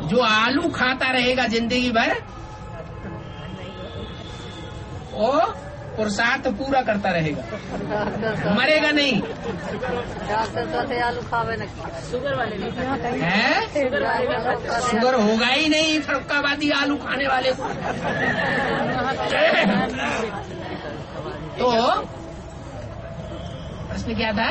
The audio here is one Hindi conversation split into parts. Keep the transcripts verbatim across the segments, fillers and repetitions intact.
जो आलू खाता रहेगा जिंदगी भर वो पुरुषार्थ पूरा करता रहेगा, मरेगा नहीं। आलू खावे न शुगर वाले है, शुगर होगा ही नहीं फरुखाबादी आलू खाने वाले को। तो प्रश्न क्या था?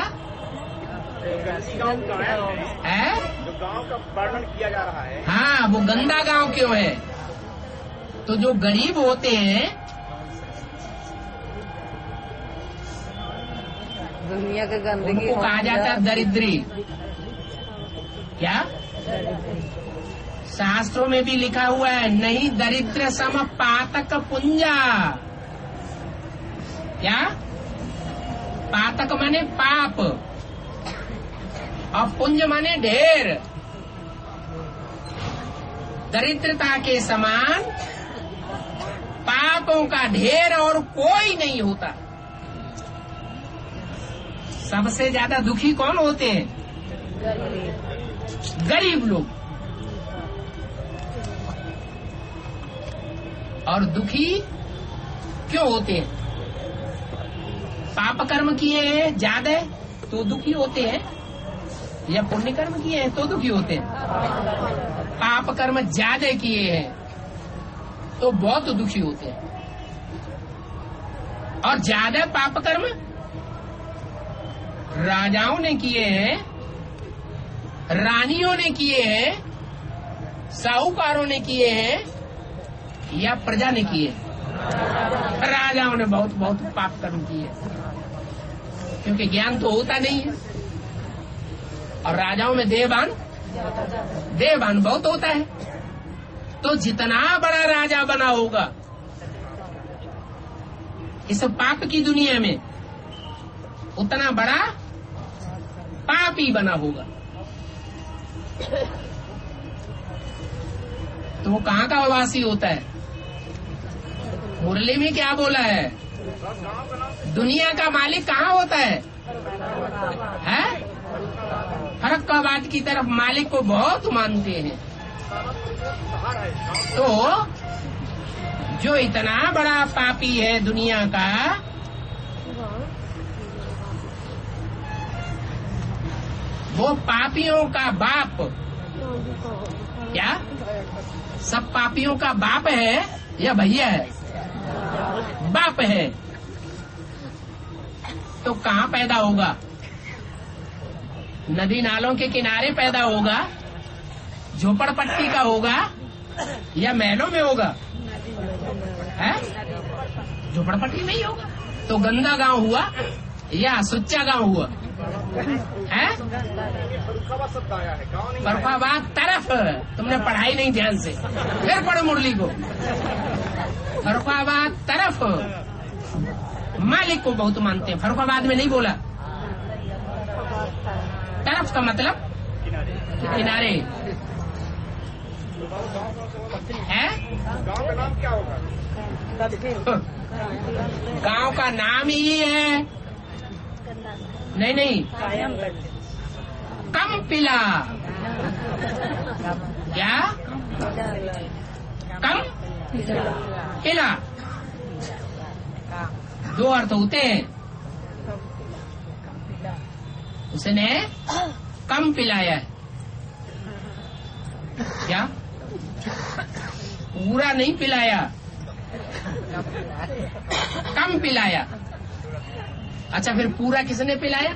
है गांव का वर्णन किया जा रहा है। हाँ, वो गंदा गांव क्यों है? तो जो गरीब होते हैं दुनिया के गंदगी उनको कहा जाता है दरिद्री। क्या शास्त्रों में भी लिखा हुआ है, नहीं दरिद्र सम पातक पुंजा। क्या पातक माने पाप और पुंज माने ढेर। दरिद्रता के समान पापों का ढेर और कोई नहीं होता। सबसे ज्यादा दुखी कौन होते हैं? गरीब लोग। और दुखी क्यों होते हैं? पाप कर्म किए हैं ज्यादा तो दुखी होते हैं, या पुण्य कर्म किए हैं तो दुखी होते हैं? पाप कर्म ज्यादा किए हैं तो बहुत दुखी होते हैं। और ज्यादा पाप कर्म राजाओं ने किए हैं, रानियों ने किए हैं, साहूकारों ने किए हैं, या प्रजा ने किए? राजाओं ने बहुत बहुत पाप कर्म किए, क्योंकि ज्ञान तो होता नहीं है। और राजाओं में देहवान देहवान बहुत होता है। तो जितना बड़ा राजा बना होगा इस पाप की दुनिया में, उतना बड़ा पापी बना होगा। तो वो कहाँ का वासी होता है? मुरली में क्या बोला है? दुनिया का मालिक कहाँ होता है? है? फरुखाबाद की तरफ मालिक को बहुत मानते हैं। तो जो इतना बड़ा पापी है दुनिया का, वो पापियों का बाप। क्या सब पापियों का बाप है या भैया है? बाप है। तो कहाँ पैदा होगा? नदी नालों के किनारे पैदा होगा, झोपड़पट्टी का होगा, या महलों में होगा? है? झोपड़पट्टी में ही होगा। तो गंदा गांव हुआ या सुच्चा गांव हुआ? है? फरुखाबाद तरफ। तुमने पढ़ाई नहीं ध्यान से, फिर पढ़ो मुरली को। फरुखाबाद तरफ मालिक को बहुत मानते हैं। फरुखाबाद में नहीं बोला। तरफ का मतलब किनारे है। गांव का नाम क्या होगा? गांव का नाम ही है, नहीं नहीं, कम पिला। क्या कम पिला? दो अर्थ होते हैं। उसने कम पिलाया है। क्या पूरा नहीं पिलाया, कम पिलाया। अच्छा, फिर पूरा किसने पिलाया?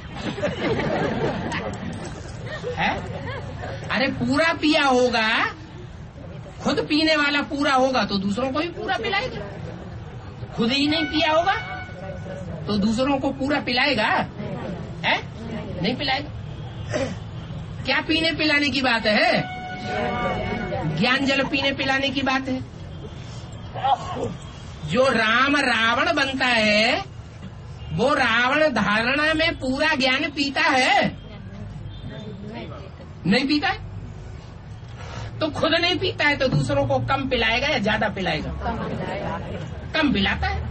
है? अरे पूरा पिया होगा, खुद पीने वाला पूरा होगा तो दूसरों को भी पूरा पिलाएगा। खुद ही नहीं पिया होगा तो दूसरों को पूरा पिलाएगा? है? नहीं पिलाएगा। क्या पीने पिलाने की बात है? ज्ञान जल पीने पिलाने की बात है। जो राम रावण बनता है वो रावण धारणा में पूरा ज्ञान पीता है? नहीं पीता है। तो खुद नहीं पीता है तो दूसरों को कम पिलाएगा या ज्यादा पिलाएगा? कम पिलाता है।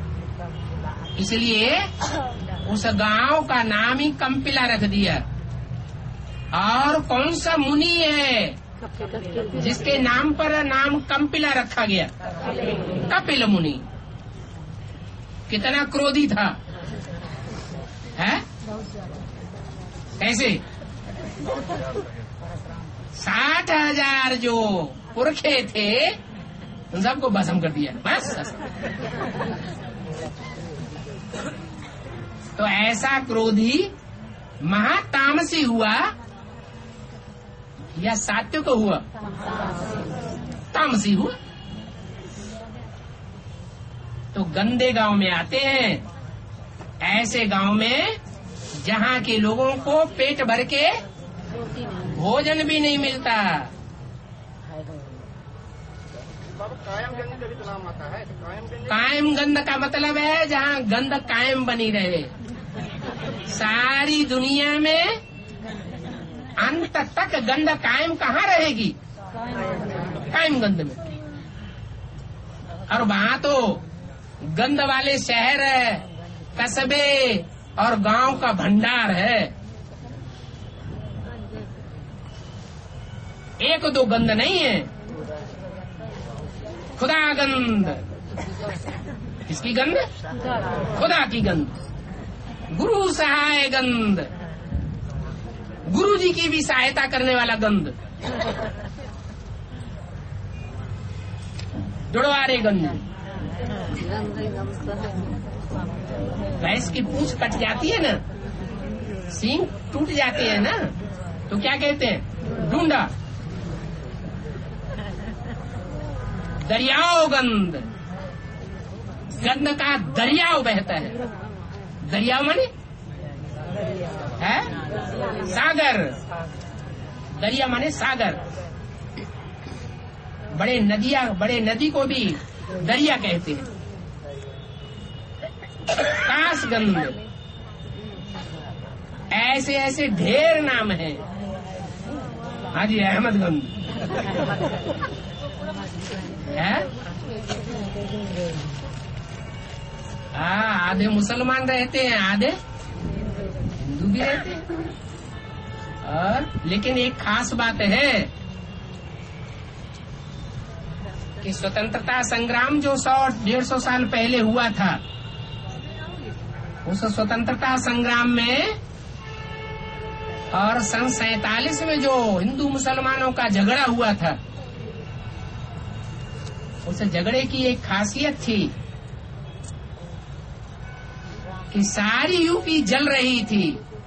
इसलिए उस गांव का नाम ही कम पिला रख दिया। और कौन सा मुनि है जिसके नाम पर नाम कंपिला रखा गया, कपिल मुनि। कितना क्रोधी था, है? कैसे? साठ हजार जो पुरखे थे उन सबको भस्म कर दिया, बस। तो ऐसा क्रोधी महातामसी हुआ या सात्विक हुआ? तामसी हुआ। तो गंदे गांव में आते हैं, ऐसे गांव में जहां के लोगों को पेट भर के भोजन भी नहीं मिलता। कायम गंध का नाम आता है, तो कायम गंध कायम गंध का मतलब है जहाँ गंध कायम बनी रहे। सारी दुनिया में अंत तक गंध कायम कहाँ रहेगी? कायम गंध में। और वहाँ तो गंध वाले शहर, कस्बे और गांव का भंडार है। एक दो गंध नहीं है, खुदा गंध। किसकी गंध? खुदा की गंध। गुरु सहाय गंध, गुरु जी की भी सहायता करने वाला गंध। जुड़वारे गंध। भैंस की पूंछ कट जाती है ना, सींग टूट जाते हैं ना, तो क्या कहते हैं? ढूंढा। दरियाओ गंध, गंध का दरियाओ बहता है। दरियाओ माने है सागर, दरिया माने सागर। बड़े नदियां, बड़े नदी को भी दरिया कहते हैं। काशगंध, ऐसे ऐसे ढेर नाम है। हाजी अहमदगंज है। हाँ, आधे मुसलमान रहते हैं, आधे हिंदू भी रहते हैं। और लेकिन एक खास बात है कि स्वतंत्रता संग्राम जो सौ डेढ़ सौ साल पहले हुआ था, उस स्वतंत्रता संग्राम में और सन सैतालीस में जो हिंदू मुसलमानों का झगड़ा हुआ था, उस झगड़े की एक खासियत थी कि सारी यूपी जल रही थी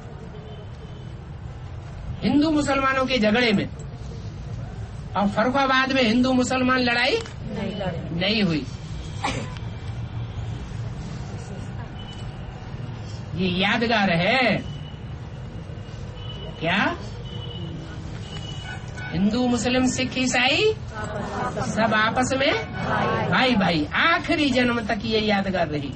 हिंदू मुसलमानों के झगड़े में। और फर्रुखाबाद में हिंदू मुसलमान लड़ाई नहीं, नहीं हुई। ये यादगार है क्या? हिंदू मुस्लिम सिख ईसाई सब आपस में भाई भाई, आखिरी जन्म तक ये यादगार रही।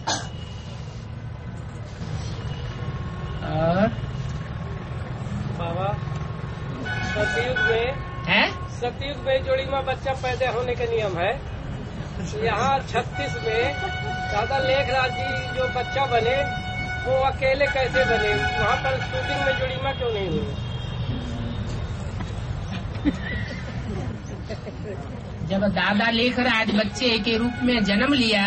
और बाबा सतयुग में है सतयुग में जोड़ी में बच्चा पैदा होने का नियम है। यहाँ छत्तीस में दादा लेखराज जी जो बच्चा बने वो अकेले कैसे बने? वहाँ पर शूटिंग में जोड़ी में क्यों नहीं हुई? जब दादा लेखराज बच्चे के रूप में जन्म लिया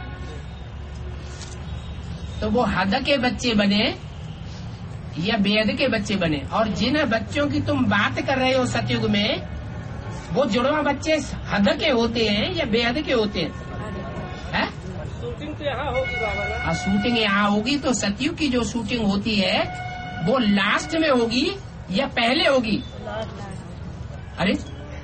तो वो हद के बच्चे बने या बेहद के बच्चे बने? और जिन बच्चों की तुम बात कर रहे हो सतयुग में, वो जुड़वा बच्चे हद के होते हैं या बेहद के होते हैं? है? शूटिंग तो यहाँ होगी बाबा ना? और शूटिंग यहाँ होगी तो सतयुग की जो शूटिंग होती है वो लास्ट में होगी या पहले होगी? अरे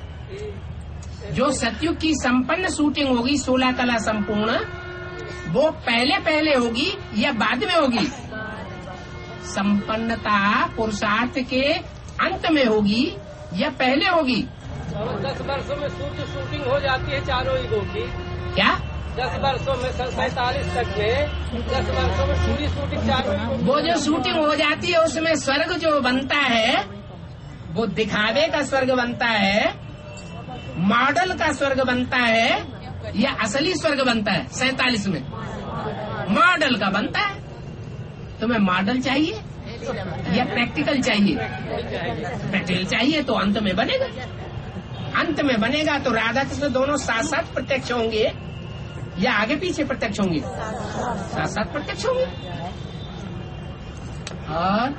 जो सतयुग की संपन्न शूटिंग होगी, सोलह कला संपूर्ण, वो पहले पहले होगी या बाद में होगी? संपन्नता पुरुषार्थ के अंत में होगी या पहले होगी? और दस वर्षों में शूट शूटिंग हो जाती है चारों ईगो की। क्या दस वर्षों में सन सैतालीस तक में दस वर्षों में पूरी शूटिंग चारों ईगो की। वो जो शूटिंग हो जाती है उसमें स्वर्ग जो बनता है वो दिखावे का स्वर्ग बनता है, मॉडल का स्वर्ग बनता है या असली स्वर्ग बनता है? सैतालीस में मॉडल का बनता है। तुम्हें मॉडल चाहिए या प्रैक्टिकल चाहिए? प्रैक्टिकल चाहिए तो अंत में बनेगा। अंत में बनेगा तो राधा कृष्ण दोनों साथ साथ प्रत्यक्ष होंगे या आगे पीछे प्रत्यक्ष होंगे? साथ साथ प्रत्यक्ष होंगे। और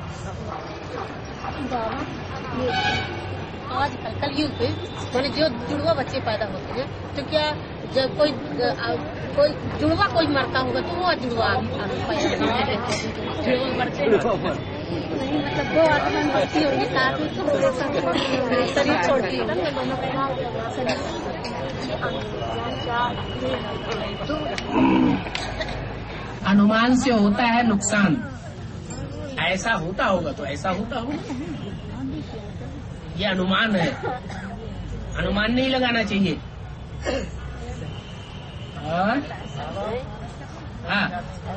आजकल कलयुग पे मैंने जो जुड़वा बच्चे पैदा होते हैं तो क्या जब कोई आ, कोई जुड़वा कोई मरता होगा तो वो जुड़वा जुड़वा मरते हैं नहीं, मतलब दो आत्मा मरती होगी साथ में शरीर छोड़ती होगी। अनुमान से होता है नुकसान। ऐसा होता होगा तो ऐसा होता होगा, ये अनुमान है, अनुमान नहीं लगाना चाहिए। और हाँ,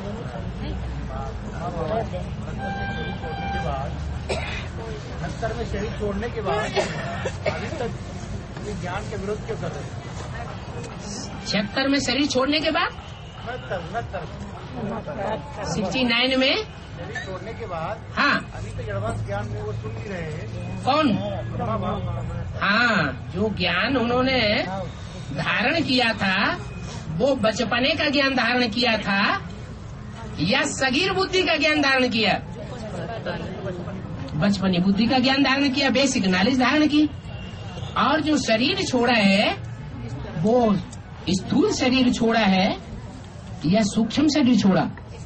अंतर में शरीर छोड़ने के बाद अभी तक ये ज्ञान के विरोध क्यों कर रहे हैं? छिहत्तर में शरीर छोड़ने के बाद उनहत्तर उनहत्तर सिक्सटी नाइन में शरीर छोड़ने के बाद हाँ अभी तक एडवांस ज्ञान में वो सुन नहीं रहे हैं। कौन? ब्रह्मा बाबा हाँ, जो ज्ञान उन्होंने धारण किया था वो बचपने का ज्ञान धारण किया था या सगीर बुद्धि का ज्ञान धारण किया? बचपनी बुद्धि का ज्ञान धारण किया, बेसिक नॉलेज धारण की। और जो शरीर छोड़ा है वो स्थूल शरीर छोड़ा है या सूक्ष्म शरीर छोड़ा?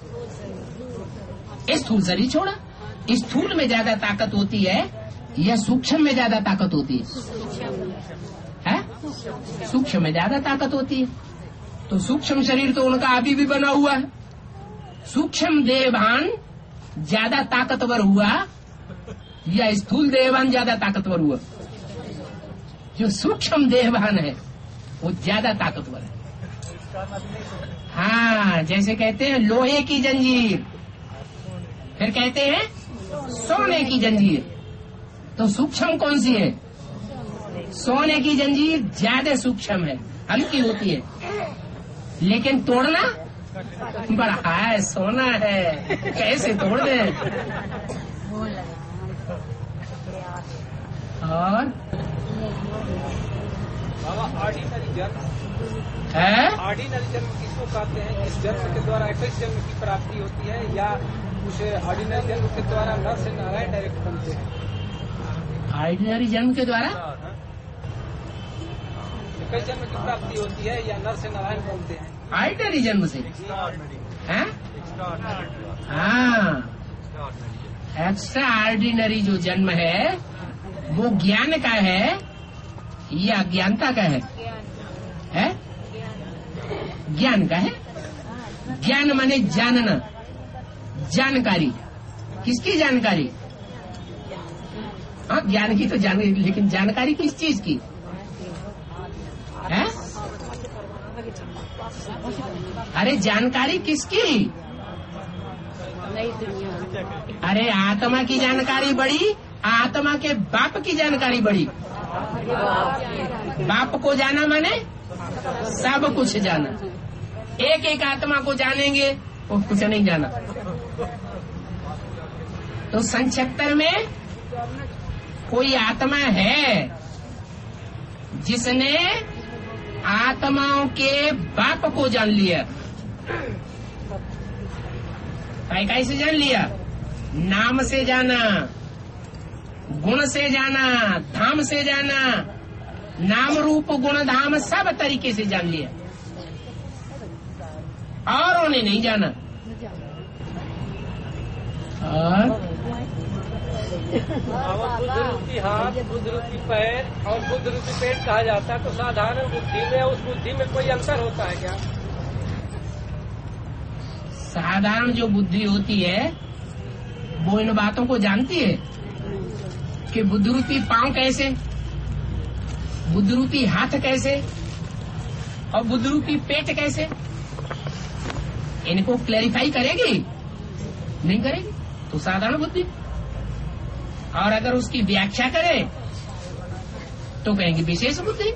स्थूल शरीर छोड़ा। स्थूल में ज्यादा ताकत होती है या सूक्ष्म में ज्यादा ताकत होती है? है? सूक्ष्म में ज्यादा ताकत होती है। तो सूक्ष्म शरीर तो उनका अभी भी बना हुआ है। सूक्ष्म देहभान ज्यादा ताकतवर हुआ या स्थूल देहभान ज्यादा ताकतवर हुआ? जो सूक्ष्म देहभान है वो ज्यादा ताकतवर है। हाँ, जैसे कहते हैं लोहे की जंजीर, फिर कहते हैं सोने की जंजीर। तो सूक्ष्म कौन सी है? सोने की जंजीर ज्यादा सूक्ष्म है, हल्की होती है, लेकिन तोड़ना बड़ा है, सोना है, कैसे तोड़ दे। और ऑर्डिनरी जन्म है, ऑर्डिनरी जन्म किसको कहते हैं? इस जन्म के द्वारा इक्कीस जन्म की प्राप्ति होती है या उस ऑर्डिनरी जन्म के द्वारा नर से नारायण डायरेक्ट बनते हैं? ऑर्डिनरी जन्म के द्वारा इक्कीस जन्म की प्राप्ति होती है या नर से नारायण बनते हैं? ऑर्डिनरी जन्म से है। हाँ, एक्स्ट्रा ऑर्डिनरी जो जन्म है वो ज्ञान का है या अज्ञानता का है? है? ज्ञान का है। ज्ञान माने जानना, जानकारी। किसकी जानकारी? हाँ, ज्ञान की तो जान, लेकिन जानकारी किस चीज की है? अरे जानकारी किसकी? अरे आत्मा की जानकारी बड़ी, आत्मा के बाप की जानकारी बड़ी। बाप को जाना माने सब कुछ जाना। एक एक आत्मा को जानेंगे वो कुछ नहीं जाना। तो सन छिहत्तर में कोई आत्मा है जिसने आत्माओं के बाप को जान लिया। कैसे जान लिया? नाम से जाना, गुण से जाना, धाम से जाना, नाम रूप गुण धाम सब तरीके से जान लिया। और उन्हें नहीं जाना। और बुद्ध रूपी हाथ, बुद्ध रूपी पैर और बुद्ध रूपी पेट कहा जाता है। तो साधारण बुद्धि में उस बुद्धि में कोई अंतर होता है क्या? साधारण जो बुद्धि होती है वो इन बातों को जानती है कि बुद्ध रूपी पांव कैसे, बुद्ध रूपी हाथ कैसे और बुद्ध रूपी पेट कैसे, इनको क्लैरिफाई करेगी? नहीं करेगी। तो साधारण बुद्धि। और अगर उसकी व्याख्या करे तो कहेंगे विशेष बुद्धि।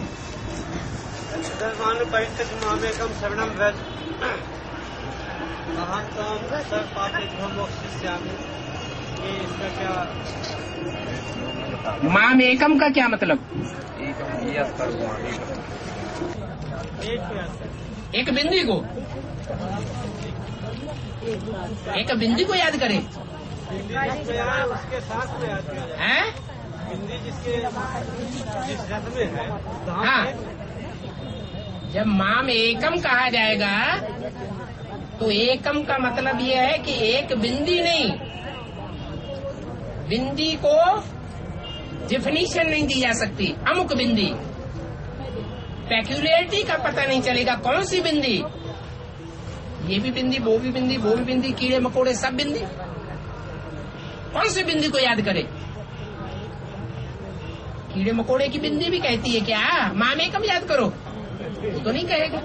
दर्शमान परिषद मामेकम शरणम वेद ये इसका क्या माम एकम का क्या मतलब? एक बिंदी को एक बिंदी को याद करें उसके साथ में आती है हैं? हिंदी जिसके जिस रथ में है हाँ, जब माम एकम कहा जाएगा तो एकम का मतलब यह है कि एक बिंदी नहीं, बिंदी को डिफिनीशन नहीं दी जा सकती। अमुक बिंदी, पेक्यूलियरिटी का पता नहीं चलेगा कौन सी बिंदी, ये भी बिंदी, वो भी बिंदी, वो भी बिंदी, कीड़े मकोड़े सब बिंदी। कौन सी बिंदी को याद करे? कीड़े मकोड़े की बिंदी भी कहती है क्या माम एकम याद करो? वो तो नहीं कहेगा।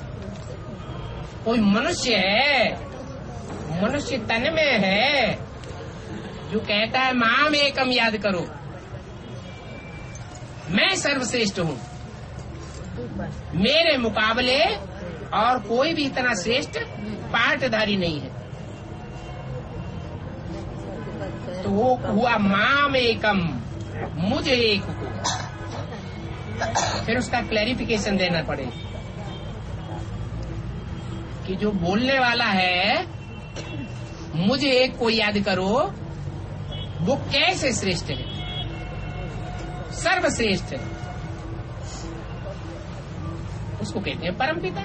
कोई मनुष्य है, मनुष्य तन में है, जो कहता है माम एकम याद करो, मैं सर्वश्रेष्ठ हूँ, मेरे मुकाबले और कोई भी इतना श्रेष्ठ पाटधारी नहीं है। तो वो हुआ माम एकम, मुझे एक को। फिर उसका क्लैरिफिकेशन देना पड़ेगा कि जो बोलने वाला है मुझे एक को याद करो, वो कैसे श्रेष्ठ है? सर्वश्रेष्ठ है, उसको कहते हैं परमपिता।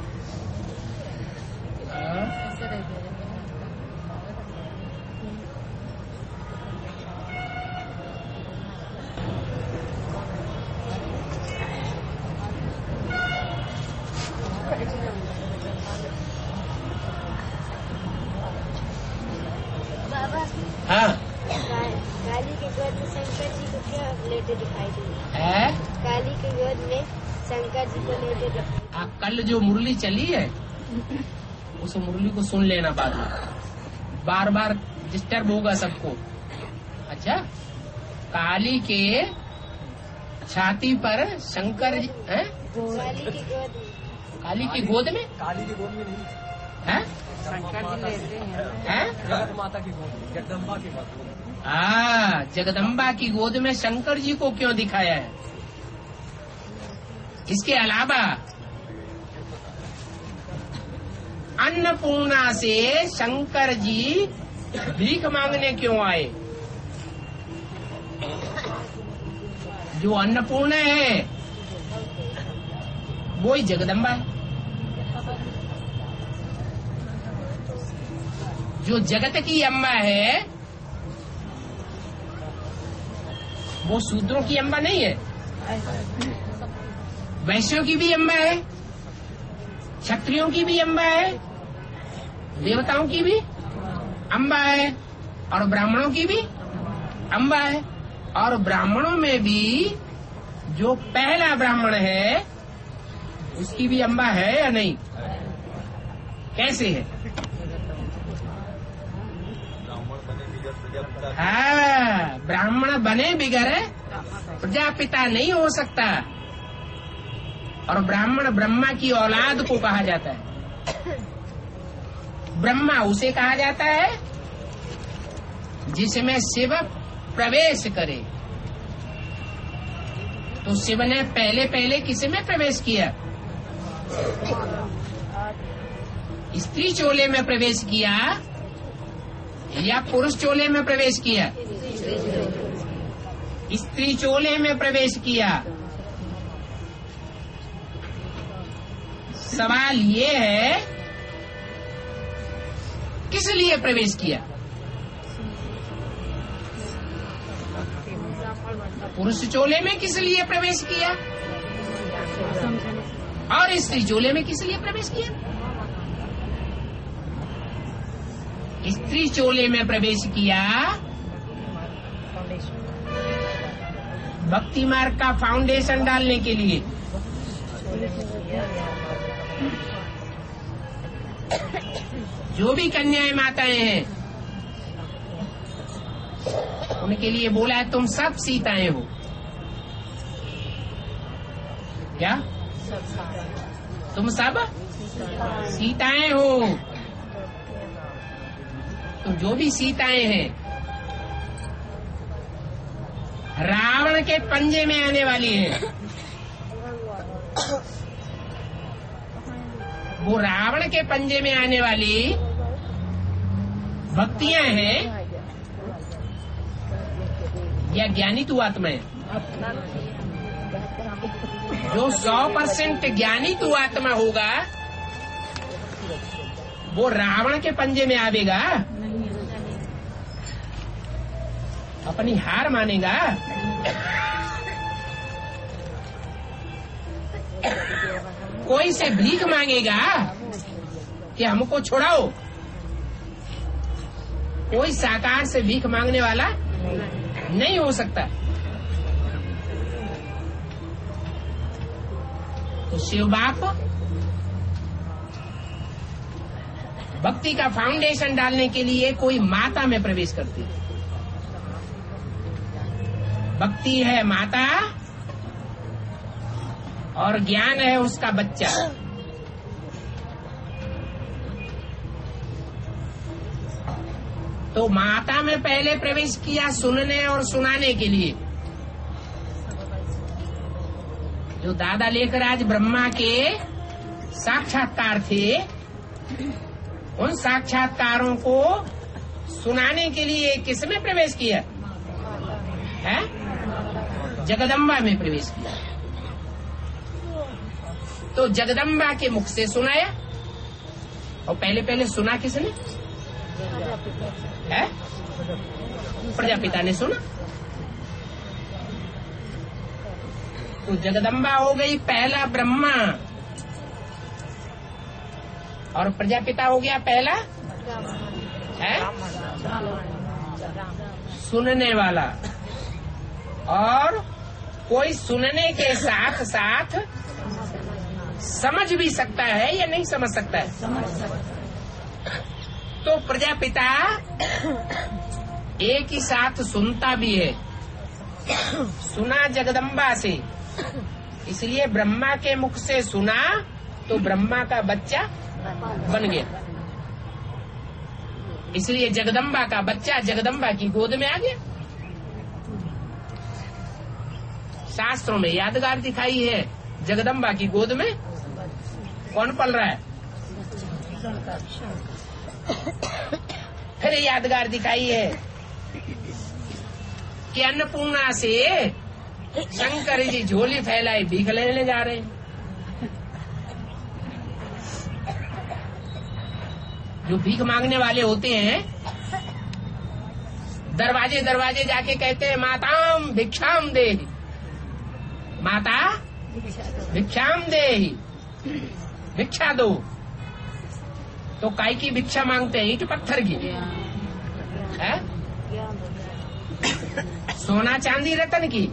हाँ, काली के गोद में शंकर जी को क्या लेटे दिखाई दिए? है काली के गोद में शंकर जी को लेटे दिखाई। आ, कल जो मुरली चली है उस मुरली को सुन लेना बाद में, बार बार डिस्टर्ब होगा सबको। अच्छा, काली के छाती पर शंकर जी है? काली की गोद में। काली की गोद में? काली की गोद में नहीं, है? शंकर जी लेते हैं। है? जगत माता की गोद में, जगदम्बा की गोद में। हाँ, जगदम्बा की गोद में शंकर जी को क्यों दिखाया है? इसके अलावा अन्नपूर्णा से शंकर जी भीख मांगने क्यों आए? जो अन्नपूर्णा है वो ही जगदम्बा है। जो जगत की अम्बा है वो शूद्रों की अम्बा नहीं है, वैश्यों की भी अम्बा है, क्षत्रियों की भी अम्बा है, देवताओं की भी अम्बा है, और ब्राह्मणों की भी अम्बा है। और ब्राह्मणों में भी जो पहला ब्राह्मण है उसकी भी अम्बा है या नहीं? कैसे है? हाँ, ब्राह्मण बने बिगर प्रजापिता नहीं हो सकता। और ब्राह्मण ब्रह्मा की औलाद को कहा जाता है। ब्रह्मा उसे कहा जाता है जिसमें शिव प्रवेश करे। तो शिव ने पहले पहले किसी में प्रवेश किया? स्त्री चोले में प्रवेश किया या पुरुष चोले में प्रवेश किया? स्त्री चोले में प्रवेश किया। सवाल ये है किस लिए प्रवेश किया? पुरुष चोले में किस लिए प्रवेश किया और स्त्री चोले में किस लिए प्रवेश किया? स्त्री चोले में प्रवेश किया भक्ति मार्ग का फाउंडेशन डालने के लिए। जो भी कन्याएं माताएं हैं उनके लिए बोला है तुम सब सीताएं हो। क्या तुम सब सीताएं हो? तो जो भी सीताएं हैं रावण के पंजे में आने वाली हैं। वो रावण के पंजे में आने वाली भक्तियां हैं या ज्ञानी तू आत्माएं? जो सौ परसेंट ज्ञानी तू आत्मा होगा वो रावण के पंजे में आवेगा, अपनी हार मानेगा। कोई से भीख मांगेगा कि हमको छुड़ाओ। कोई साकार से भीख मांगने वाला नहीं हो सकता। तो शिव बाप भक्ति का फाउंडेशन डालने के लिए कोई माता में प्रवेश करती है। भक्ति है माता और ज्ञान है उसका बच्चा। तो माता में पहले प्रवेश किया सुनने और सुनाने के लिए। जो दादा लेकर आज ब्रह्मा के साक्षात्कार थे, उन साक्षात्कारों को सुनाने के लिए किसमें प्रवेश किया है? जगदम्बा में प्रवेश किया। तो जगदम्बा के मुख से सुनाया। और पहले पहले सुना किसने है? प्रजापिता ने सुना। तो जगदम्बा हो गई पहला ब्रह्मा और प्रजापिता हो गया पहला है सुनने वाला। और कोई सुनने के साथ साथ समझ भी सकता है या नहीं समझ सकता है? तो प्रजापिता एक ही साथ सुनता भी है। सुना जगदम्बा से, इसलिए ब्रह्मा के मुख से सुना तो ब्रह्मा का बच्चा बन गया। इसलिए जगदम्बा का बच्चा जगदम्बा की गोद में आ गया। शास्त्रों में यादगार दिखाई है, जगदम्बा की गोद में कौन पल रहा है? फिर यादगार दिखाई है कि अन्नपूर्णा से शंकर जी झोली फैलाए भीख लेने जा रहे हैं। जो भीख मांगने वाले होते हैं दरवाजे दरवाजे जाके कहते हैं माताम भिक्षाम दे, माता भिक्षाम दे, भिक्षा दो। तो काय की भिक्षा मांगते हैं? ईंट पत्थर की है? सोना चांदी रतन की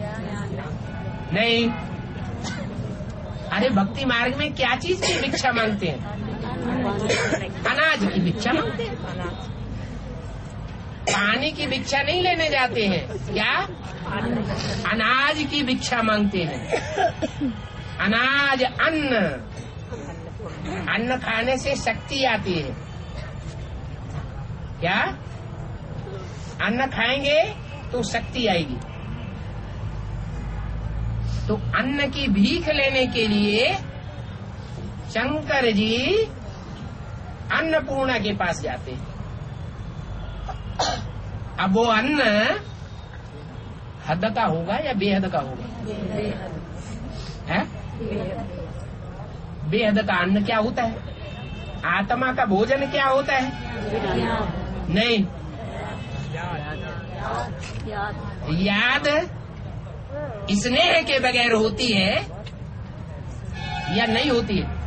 नहीं। अरे भक्ति मार्ग में क्या चीज की भिक्षा मांगते हैं? अनाज की भिक्षा मांगते हैं। पानी की भिक्षा नहीं लेने जाते हैं, क्या? अनाज की भिक्षा मांगते हैं। अनाज अन्न, अन्न खाने से शक्ति आती है। क्या? अन्न खाएंगे तो शक्ति आएगी। तो अन्न की भीख लेने के लिए शंकर जी अन्नपूर्णा के पास जाते हैं। अब वो अन्न हद का होगा या बेहद का होगा? है? बेहद का अन्न क्या होता है? आत्मा का भोजन क्या होता है? नहीं, याद स्नेह के बगैर होती है या नहीं होती है?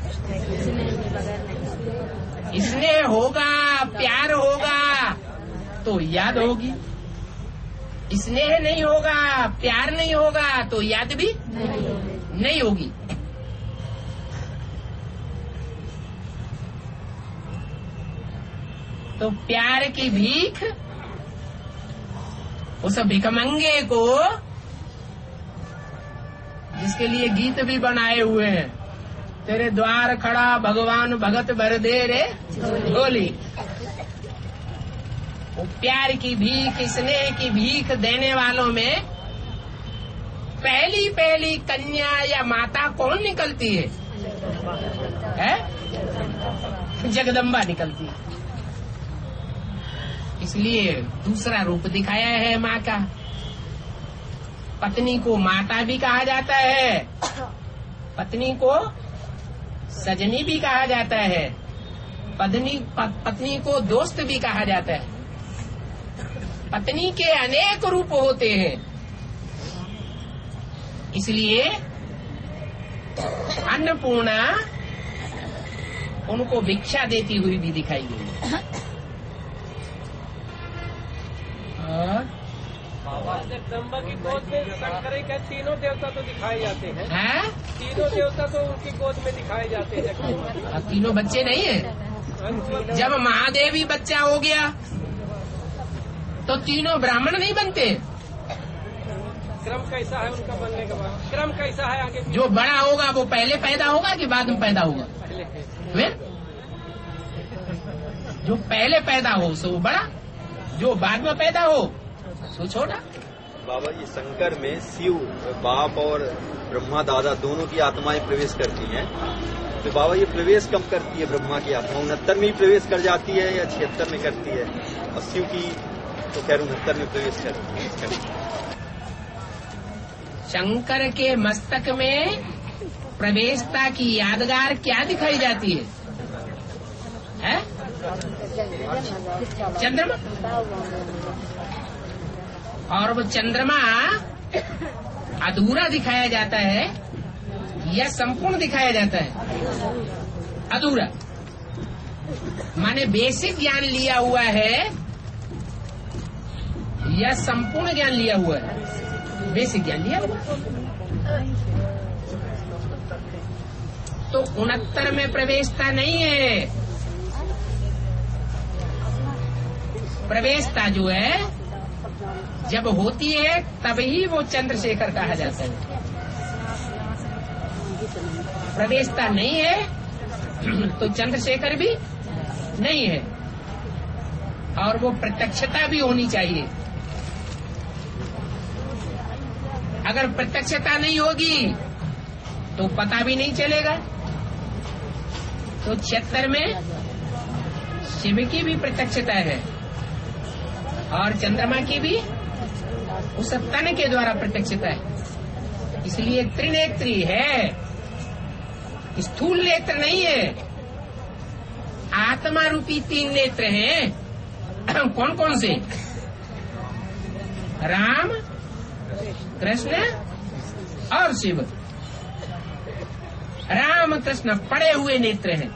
स्नेह होगा, प्यार होगा तो याद होगी। स्नेह नहीं होगा, प्यार नहीं होगा तो याद भी नहीं होगी। तो प्यार की भीख उस भिखमंगे को, जिसके लिए गीत भी बनाए हुए हैं, तेरे द्वार खड़ा भगवान भगत भर दे रे झोली। वो प्यार की भीख, स्नेह की भीख देने वालों में पहली पहली कन्या या माता कौन निकलती है? है? जगदम्बा निकलती है। इसलिए दूसरा रूप दिखाया है माँ का। पत्नी को माता भी कहा जाता है, पत्नी को सजनी भी कहा जाता है, पत्नी पत्नी को दोस्त भी कहा जाता है। पत्नी के अनेक रूप होते हैं। इसलिए अन्नपूर्णा उनको भिक्षा देती हुई भी दिखाई गई। और जगदम्बा की गोद में शंकर के तीनों देवता तो दिखाए जाते हैं। है? तीनों देवता तो उनकी गोद में दिखाए जाते हैं। और तीनों बच्चे नहीं है। जब महादेव ही बच्चा हो गया तो तीनों ब्राह्मण नहीं बनते। क्रम कैसा है उनका बनने के बाद? क्रम कैसा है आगे? जो बड़ा होगा वो पहले पैदा होगा कि बाद में पैदा होगा? पहले वे? जो पहले पैदा हो सो बड़ा, जो बाद में पैदा हो सो छोटा। बाबा जी, शंकर में शिव बाप और ब्रह्मा दादा दोनों की आत्माएं प्रवेश करती हैं। तो बाबा ये प्रवेश कब करती है ब्रह्मा की आत्मा? उनहत्तर में ही प्रवेश कर जाती है या छिहत्तर में करती है? और शिव की तो खैर उनहत्तर में प्रवेश करती है। शंकर के मस्तक में प्रवेशता की यादगार क्या दिखाई जाती है? है? चंद्रमा। और वो चंद्रमा अधूरा दिखाया जाता है या संपूर्ण दिखाया जाता है? अधूरा। माने बेसिक ज्ञान लिया हुआ है या संपूर्ण ज्ञान लिया हुआ है? बेसिक ज्ञान लिया हुआ। तो उनहत्तर में प्रवेशता नहीं है। प्रवेशता जो है जब होती है तभी वो चंद्रशेखर कहा जाता है। प्रवेशता नहीं है तो चंद्रशेखर भी नहीं है। और वो प्रत्यक्षता भी होनी चाहिए। अगर प्रत्यक्षता नहीं होगी तो पता भी नहीं चलेगा। तो छिहत्तर में शिव की भी प्रत्यक्षता है और चंद्रमा की भी उस तन के द्वारा प्रत्यक्षता है। इसलिए त्रिनेत्री है, स्थूल नेत्र नहीं है। आत्मा रूपी तीन नेत्र हैं। कौन कौन से? राम, कृष्ण और शिव। राम कृष्ण पड़े हुए नेत्र हैं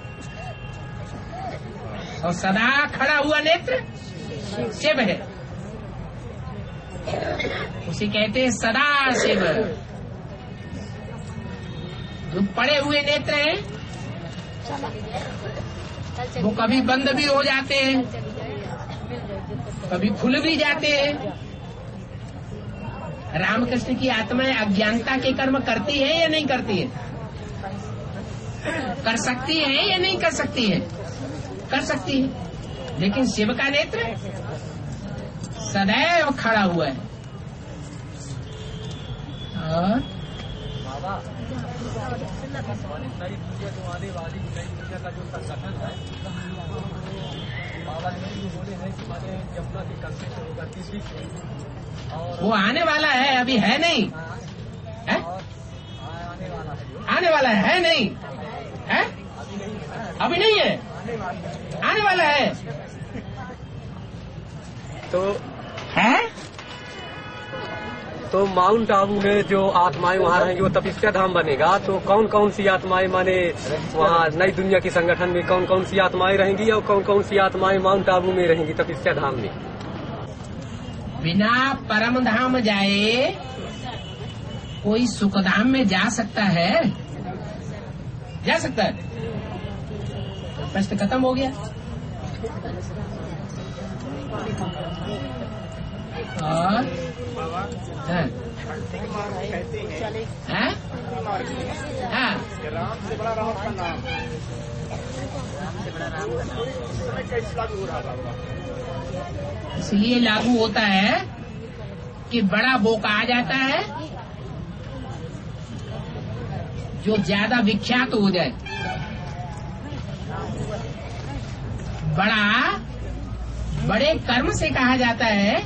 और सदा खड़ा हुआ नेत्र शिव है। उसे कहते हैं सदा शिव। जो पड़े हुए नेत्र हैं वो कभी बंद भी हो जाते हैं, कभी खुल भी जाते हैं। रामकृष्ण की आत्माएं अज्ञानता के कर्म करती है या नहीं करती है? कर सकती है या नहीं कर सकती है? कर सकती है। लेकिन शिव का नेत्र सदैव खड़ा हुआ है। और नई दुनिया जो आने वाली नई दुनिया का जो संगठन है, बाबा ने जो बोले हैं कि माने यमुना की कंसे से होगा तीसरी और वो आने वाला है, अभी है नहीं है? आने वाला है। आने वाला है नहीं है? अभी नहीं है, आने वाला है। तो है तो माउंट आबू में जो आत्माएं वहाँ रहेंगी वो तपस्या धाम बनेगा। तो कौन कौन सी आत्माएं माने वहाँ नई दुनिया की संगठन में कौन कौन सी आत्माएं रहेंगी और कौन कौन सी आत्माएं माउंट आबू में रहेंगी तपस्या धाम में? बिना परम धाम जाए कोई सुखधाम में जा सकता है? जा सकता है? प्रश्न खत्म हो गया। और हाँ हाँ हाँ राम से बड़ा राम का नाम कैसे लागू हो रहा था? इसलिए लागू होता है कि बड़ा वो कहा जाता है जो ज्यादा विख्यात हो जाए। बड़ा बड़े कर्म से कहा जाता है।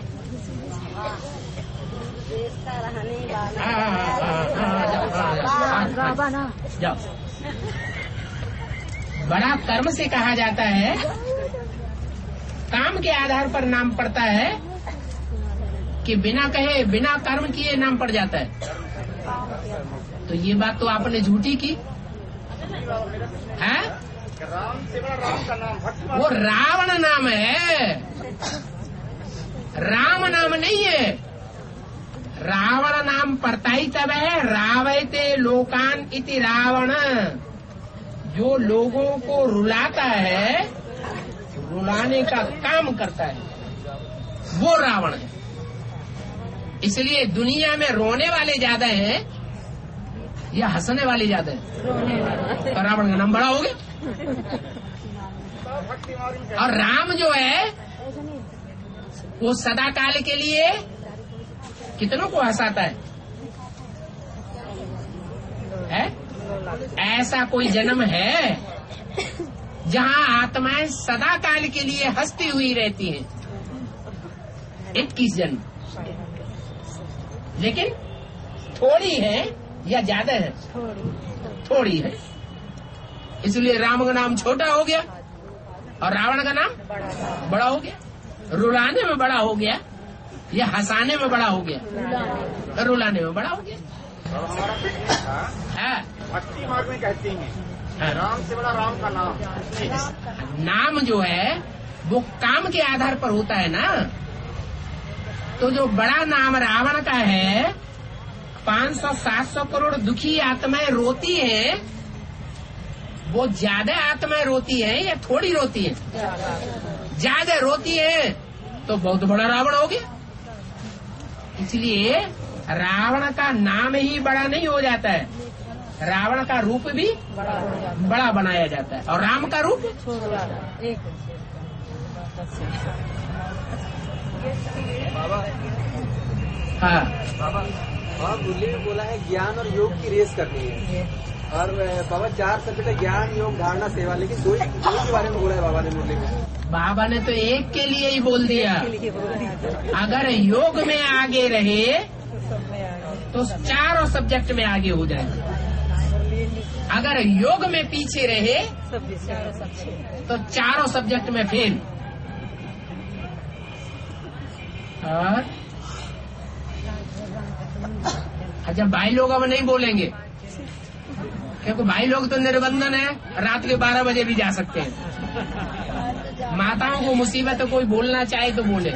जाओ, बड़ा कर्म से कहा जाता है। काम के आधार पर नाम पड़ता है कि बिना कहे बिना कर्म किए नाम पड़ जाता है। तो ये बात तो आपने झूठी की है। राम से बड़ा राम का नाम भक्ति वो रावण नाम है, राम नाम नहीं है। रावण नाम पड़ता ही तब है रावयते लोकान इति रावण, जो लोगों को रुलाता है, रुलाने का काम करता है, वो रावण है। इसलिए दुनिया में रोने वाले ज्यादा हैं या हंसने वाले ज्यादा हैं? तो रावण का नाम बड़ा हो गया। और राम जो है वो सदा काल के लिए कितनों को हंसाता है, है? ऐसा कोई जन्म है जहाँ आत्माएं सदा काल के लिए हंसती हुई रहती हैं? इक्कीस जन्म, लेकिन थोड़ी है या ज्यादा है? थोड़ी है। इसलिए राम का नाम छोटा हो गया और रावण का नाम बड़ा हो गया। रुलाने में बड़ा हो गया या हंसाने में बड़ा हो गया? रुलाने में बड़ा हो गया। है भक्ति मार्ग में कहते हैं राम से बड़ा राम का नाम। नाम जो है वो काम के आधार पर होता है ना। तो जो बड़ा नाम रावण का है, पाँच सौ सात सौ करोड़ दुखी आत्माएं रोती हैं, वो ज्यादा आत्माएं रोती हैं या थोड़ी रोती हैं? ज्यादा रोती हैं, तो बहुत बड़ा रावण हो गया। इसलिए रावण का नाम ही बड़ा नहीं हो जाता है, रावण का रूप भी बड़ा बनाया जाता है। और राम का रूप हाँ बाबा बाबा मुरली में बोला है ज्ञान और योग की रेस करनी है। और बाबा चार सब्जेक्ट है, ज्ञान योग धारणा सेवा, लेकिन दो दो के बारे में बोला है बाबा ने मुरली में। बाबा ने तो एक के लिए ही बोल दिया। अगर योग में आगे रहे तो चारों सब्जेक्ट में आगे हो जाएगा। अगर योग में पीछे रहे तो चारों सब्जेक्ट में फेल। और अच्छा, भाई लोग अब नहीं बोलेंगे क्योंकि भाई लोग तो निर्बंधन है, रात के बारह बजे भी जा सकते हैं। माताओं को मुसीबत है, कोई बोलना चाहे तो बोले।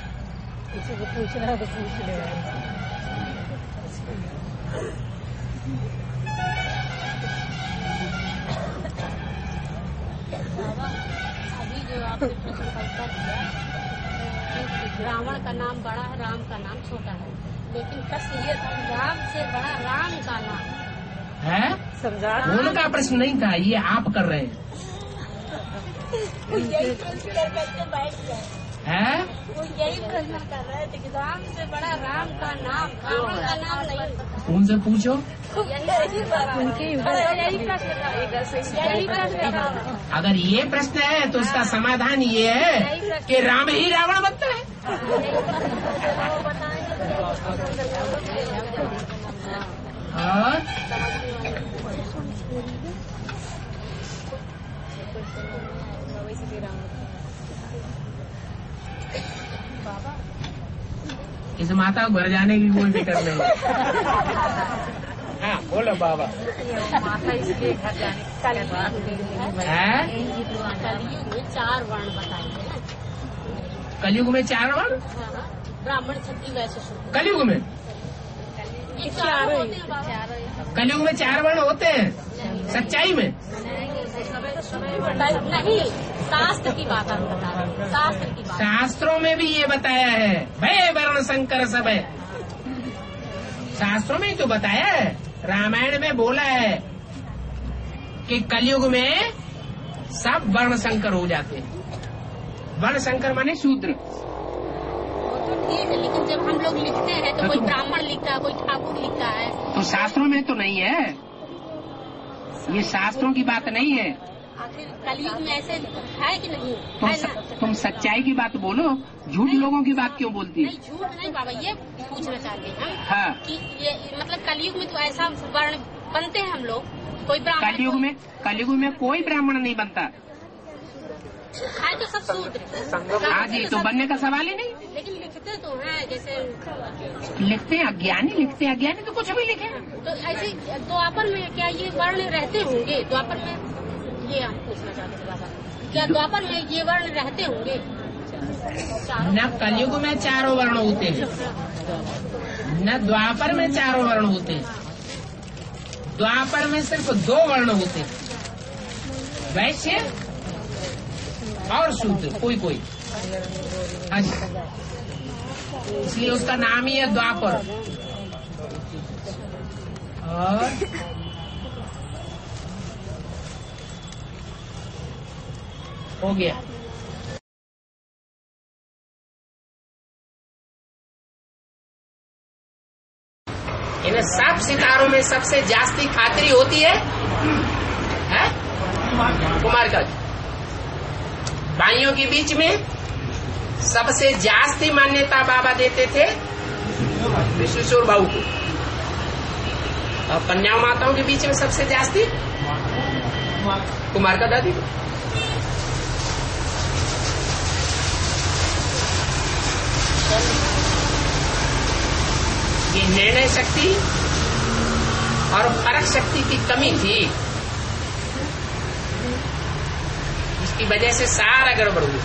अभी जो आपने उत्तर दिया, रावण का नाम बड़ा है, राम का नाम छोटा है, लेकिन प्रश्न ये था राम से बड़ा राम का नाम है। समझा? उनका प्रश्न नहीं था, ये आप कर रहे हैं। वो यही प्रश्न कर करके बैठ गए। है वो यही प्रश्न कर रहे थे कि राम से बड़ा राम का नाम, रावण का नाम नहीं। उनसे पूछो। यही प्रश्न था, यही प्रश्न था। अगर ये प्रश्न है तो उसका समाधान ये है कि राम ही रावण बनता है। और इस माता को घर जाने की कोई फिक्र नहीं है। हाँ बोलो बाबा। माता इसलिए घर जाने है कलयुग में चार वर्ण बताएंगे। कलयुग में चार वर्ण? ब्राह्मण क्षत्रिय वैश्य शूद्र। कलयुग में ये चार होते हैं बाबा। कलयुग में चार वर्ण होते हैं? सच्चाई में नहीं, शास्त्र की बात हम बता रहे हैं, शास्त्र की बात। शास्त्रों में भी ये बताया है, भय वर्ण शंकर सब है। शास्त्रों में ही तो बताया है, रामायण में बोला है कि कलयुग में सब वर्ण संकर हो जाते हैं। वर्ण संकर माने शूद्र, तो ठीक है, लेकिन जब हम लोग लिखते हैं तो तो कोई तुम- ब्राह्मण लिखता है, कोई ठाकुर लिखता है। तो शास्त्रों में तो नहीं है, ये शास्त्रों की बात नहीं है। आखिर कलयुग में ऐसे है कि नहीं तुम है स, ना? तुम सच्चाई की बात बोलो, झूठ लोगों की बात क्यों बोलती है? नहीं, झूठ नहीं बाबा, ये पूछना चाहते हैं हम हाँ, कि ये मतलब कलयुग में तो ऐसा वर्ण बनते हैं हम लोग, कोई ब्राह्मण कलयुग में कलयुग में कोई ब्राह्मण नहीं बनता। है तो सब शूद्र। हाँ जी, तो बनने का सवाल ही नहीं। लेकिन लिखते तो हैं, जैसे लिखते हैं अज्ञानी, लिखते हैं अज्ञानी तो कुछ भी लिखे। तो ऐसे द्वापर में क्या ये वर्ण रहते होंगे? द्वापर में ये हम पूछना चाहते हैं बाबा, क्या द्वापर में ये वर्ण रहते होंगे? न कलयुग में चारों वर्ण होते हैं, न द्वापर में चारों वर्ण होते हैं। द्वापर में सिर्फ दो वर्ण होते हैं, वैश्य और शूद्र, कोई कोई। हाँ जी, इसलिए उसका नाम ही है द्वापर। और हो गया। इन सब सितारों में सबसे जास्ती खातिरी होती है, है? कुमार का भाइयों के बीच में सबसे जास्ती मान्यता बाबा देते थे विश्वेश्वर बाबू को, और कन्या माताओं के बीच में सबसे जास्ती कुमार का दादी को। ये निर्णय शक्ति और परख शक्ति की कमी थी, इसकी वजह से सारा गड़बड़ हुआ।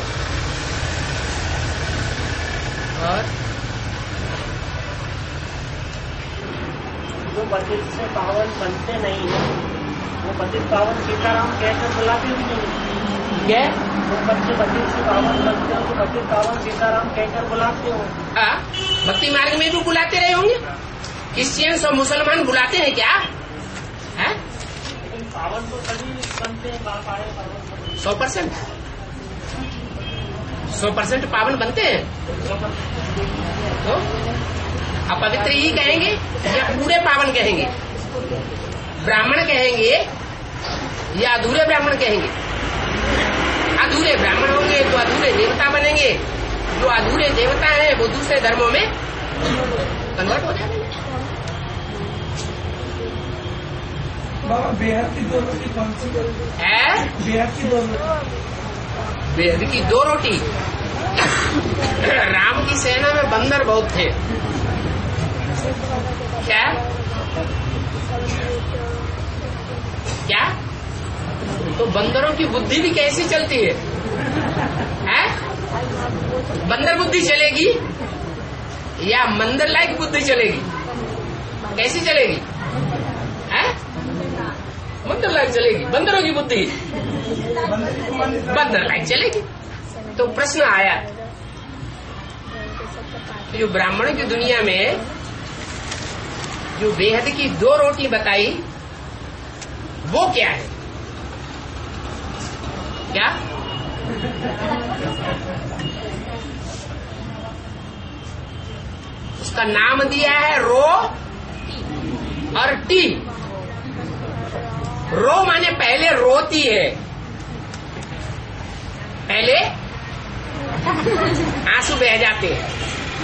और जो पतित से पावन बनते नहीं है वो पतित पावन सीताराम कहकर बुलाते भी नहीं। क्या? वो बच्चे पतित से पावन बनते हो तो पतित पावन सीताराम कहकर बुलाते हो। हाँ, भक्ति मार्ग में भी बुलाते रहे होंगे, क्रिश्चियंस और मुसलमान बुलाते हैं क्या? है? लेकिन पावन तो सभी बनते हैं, बाप आए पावन। सौ परसेंट सौ परसेंट पावन बनते हैं। तो अब पवित्र ही कहेंगे या पूरे पावन कहेंगे? ब्राह्मण कहेंगे या अधूरे ब्राह्मण कहेंगे? अधूरे ब्राह्मण होंगे तो अधूरे देवता बनेंगे, जो अधूरे देवता हैं वो दूसरे धर्मों में कन्वर्ट हो जाएंगे। बाबा बेहद की दो रोटी कौन सी है? बेहद की दो रोटी बेहद की दो रोटी। राम की सेना में बंदर बहुत थे। क्या क्या तो बंदरों की बुद्धि भी कैसी चलती है, है? बंदर बुद्धि चलेगी या मंदिर लायक बुद्धि चलेगी? कैसी चलेगी? है? मंदिर लायक चलेगी। बंदरों की बुद्धि बंदर लायक चलेगी। तो प्रश्न आया, जो ब्राह्मणों की दुनिया में जो बेहद की दो रोटी बताई वो क्या है? क्या? उसका नाम दिया है रो और टी। रो माने पहले रोती है, पहले आंसू बह जाते हैं,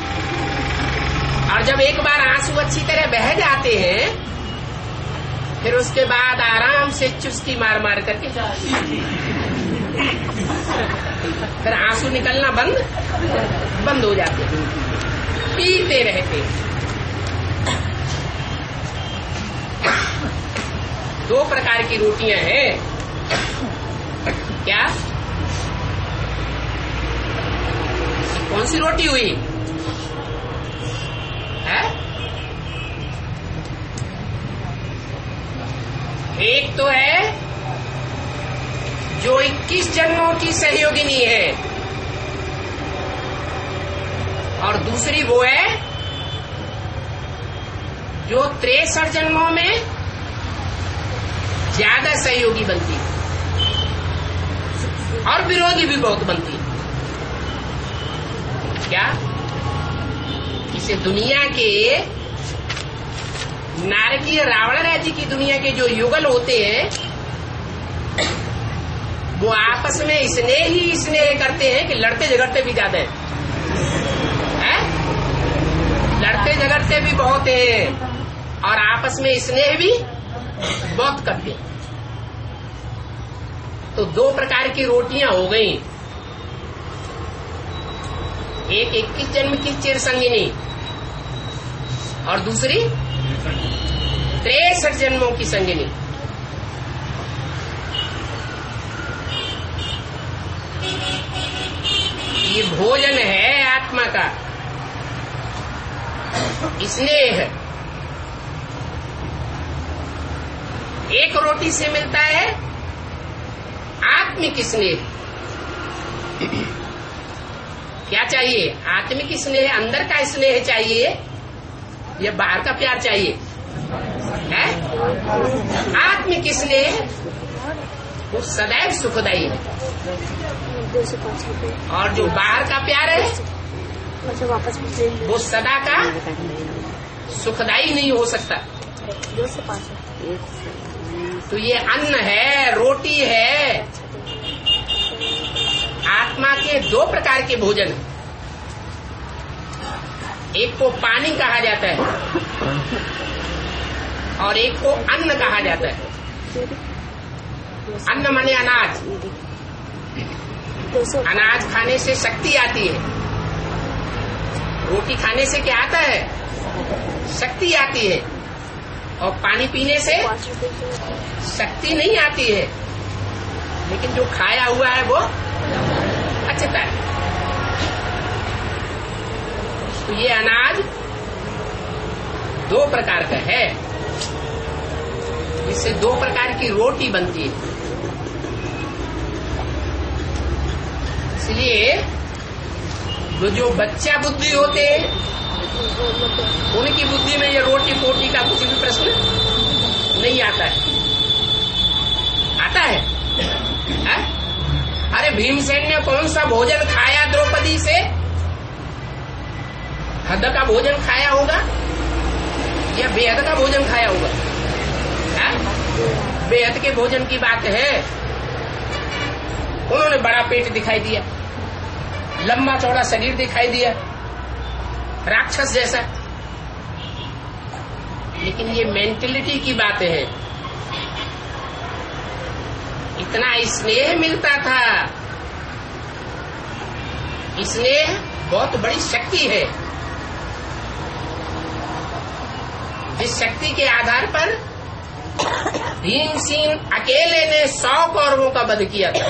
और जब एक बार आंसू अच्छी तरह बह जाते हैं फिर उसके बाद आराम से चुस्की मार मार करके फिर आंसू निकलना बंद बंद हो जाते हैं, पीते रहते हैं। दो प्रकार की रोटियां हैं। क्या? कौन सी रोटी हुई है? एक तो है जो इक्कीस जन्मों की सहयोगिनी है, और दूसरी वो है जो तिरसठ जन्मों में ज्यादा सहयोगी बनती है और विरोधी भी बहुत बनती है। क्या? जैसे दुनिया के नारकीय रावण राज्य की दुनिया के जो युगल होते हैं वो आपस में स्नेह ही स्नेह करते हैं कि लड़ते झगड़ते भी ज्यादा है, है? लड़ते झगड़ते भी बहुत है और आपस में स्नेह भी बहुत करते हैं। तो दो प्रकार की रोटियां हो गई, एक इक्कीस जन्म की चिर संगिनी और दूसरी तिरसठ जन्मों की संगिनी। ये भोजन है आत्मा का स्नेह। एक रोटी से मिलता है आत्मिक स्नेह। क्या चाहिए? आत्मिक स्नेह, अंदर का स्नेह चाहिए या बाहर का प्यार चाहिए? है आत्मिक स्नेह वो सदैव सुखदायी है और जो बाहर का प्यार है वो सदा का सुखदायी नहीं हो सकता। तो ये अन्न है, रोटी है, आत्मा के दो प्रकार के भोजन। एक को पानी कहा जाता है और एक को अन्न कहा जाता है। अन्न माने अनाज। अनाज खाने से शक्ति आती है, रोटी खाने से क्या आता है? शक्ति आती है। और पानी पीने से शक्ति नहीं आती है, लेकिन जो खाया हुआ है वो अच्छा है। तो ये अनाज दो प्रकार का है, इससे दो प्रकार की रोटी बनती है। इसलिए वो जो बच्चा बुद्धि होते हैं उनकी बुद्धि में ये रोटी पोटी का कुछ भी प्रश्न नहीं आता है। आता है, है? अरे भीमसेन ने कौन सा भोजन खाया द्रौपदी से? हद का भोजन खाया होगा या बेहद का भोजन खाया होगा? है? बेहद के भोजन की बात है। उन्होंने बड़ा पेट दिखाई दिया, लंबा चौड़ा शरीर दिखाई दिया, राक्षस जैसा। लेकिन ये मेंटेलिटी की बात है। इतना स्नेह मिलता था। स्नेह बहुत बड़ी शक्ति है, जिस शक्ति के आधार पर भीमसेन अकेले ने सौ कौरवों का वध किया था।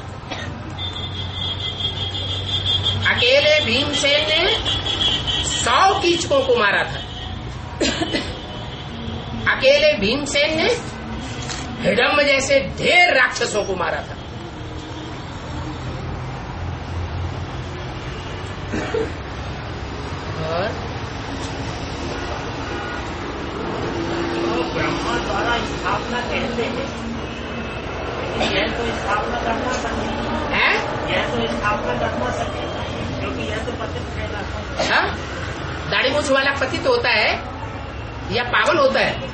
अकेले भीमसेन ने सौ कीचकों को मारा था। अकेले भीमसेन ने हिडम्ब जैसे ढेर राक्षसों को मारा था। और ब्रह्मा द्वारा स्थापना कहते हैं, यह तो स्थापना करना सके है? यह तो स्थापना करना सके क्योंकि यह तो पतित कहलाता है। हाँ? दाढ़ी मूछ वाला पतित होता है या पावन होता है?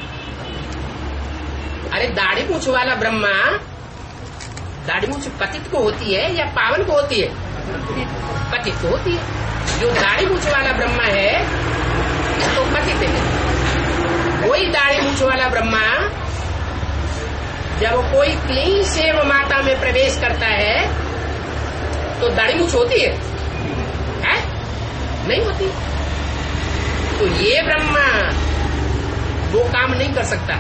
अरे दाढ़ी मूछ वाला ब्रह्मा दाढ़ी मूछ पतित को होती है या पावन को होती है? पतित को होती है। जो दाढ़ी मूछ वाला ब्रह्मा है तो पतित है। वही दाढ़ी मूछ वाला ब्रह्मा जब कोई क्लीन शेव माता में प्रवेश करता है तो दाढ़ी मूछ होती है? है? नहीं होती। तो ये ब्रह्मा वो काम नहीं कर सकता।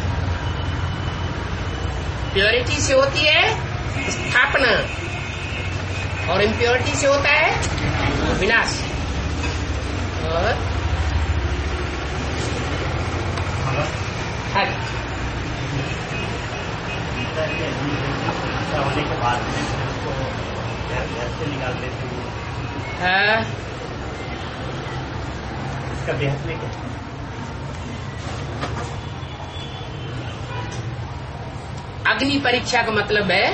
प्योरिटी से होती है स्थापना और इम्प्योरिटी से होता है विनाश। और होने के बाद में उसको घर से निकाल देते हैं, इसका बेहद में क्या? अग्नि परीक्षा का मतलब है